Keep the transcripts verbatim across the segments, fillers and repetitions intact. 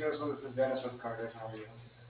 Joseph. This is Dennis with Cardiff. How are you?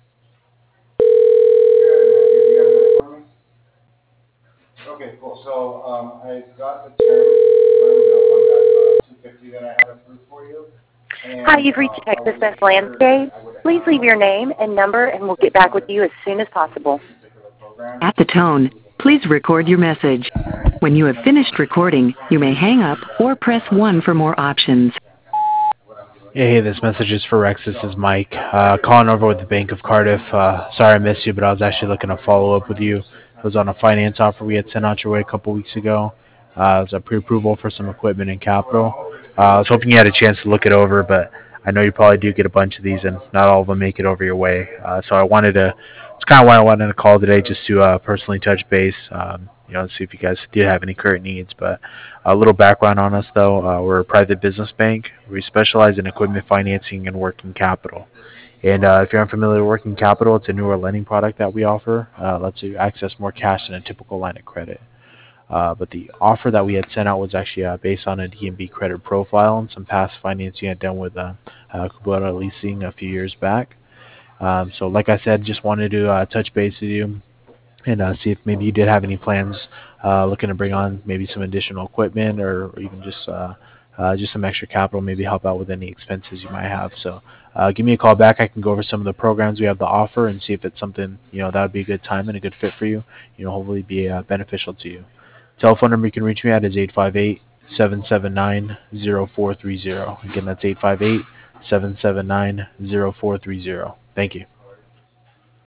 Good, man. Good. You got a minute for me? Okay, cool. So um, I got the terms, term bill on that uh, two fifty that I had approved for you, Hi, and you've reached um, I Texas wasn't Best sure if Landscape. I would Please have leave your like name and number, and we'll get six back with months you as soon as possible. this particular program. At the tone, Exclusive of please that. record your Um, message. is that all right? When you have And I just finished wanted to uh, recording, you may hang up see that or if press uh, one you for know more options. what I'm doing. Hey, hey, this message is for Rex. This is Mike. Uh, calling over with the Bank of Cardiff. Uh, sorry I missed you, but I was actually looking to follow up with you. It was on a finance offer we had sent out your way a couple weeks ago. Uh, it was a pre-approval for some equipment and capital. Uh, I was hoping you had a chance to look it over, but I know you probably do get a bunch of these, and not all of them make it over your way. Uh, so I wanted to, it's kind of why I wanted to call today, just to uh, personally touch base, um, you know, see if you guys did have any current needs. But a little background on us, though. Uh, we're a private business bank. We specialize in equipment financing and working capital. And uh, if you're unfamiliar with working capital, it's a newer lending product that we offer. Uh, lets you access more cash than a typical line of credit. Uh, but the offer that we had sent out was actually uh, based on a D and B credit profile and some past financing had done with uh, uh, Kubota Leasing a few years back. Um, so like I said, just wanted to uh, touch base with you and uh, see if maybe you did have any plans uh, looking to bring on maybe some additional equipment or, or even just uh, uh, just some extra capital, maybe help out with any expenses you might have. So uh, give me a call back. I can go over some of the programs we have to offer and see if it's something, you know, that would be a good time and a good fit for you, you know, hopefully be uh, beneficial to you. Telephone number you can reach me at is eight five eight, seven seven nine, zero four three zero. Again, that's eight five eight, seven seven nine, zero four three zero. Thank you.